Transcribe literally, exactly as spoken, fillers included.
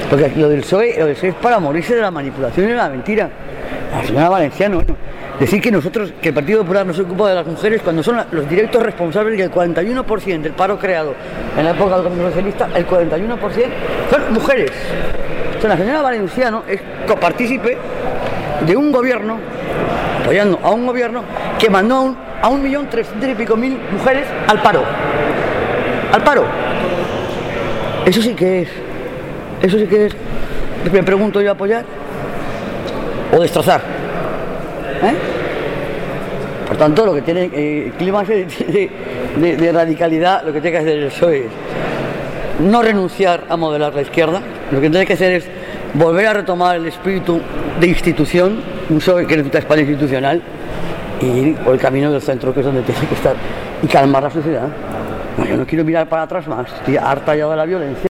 Porque lo del P S O E, lo del P S O E es para morirse de la manipulación y de la mentira. La señora Valenciano, bueno, decir que nosotros, que el Partido Popular no se ocupa de las mujeres cuando son los directos responsables del cuarenta y uno por ciento del paro creado en la época del gobierno socialista, el cuarenta y uno por ciento son mujeres. O sea, la señora Valenciano es copartícipe de un gobierno, apoyando a un gobierno que mandó a un, a un millón trescientos y pico mil mujeres al paro. Al paro. Eso sí que es. Eso sí que es. Me pregunto yo, apoyar o destrozar. ¿Eh? Por tanto, lo que tiene eh, clima de, de, de radicalidad, lo que tiene que hacer el P S O E es no renunciar a modelar la izquierda. Lo que tiene que hacer es volver a retomar el espíritu de institución, un P S O E que necesita España institucional, y ir por el camino del centro, que es donde tiene que estar, y calmar la sociedad. No, yo no quiero mirar para atrás más, estoy harta ya de la violencia.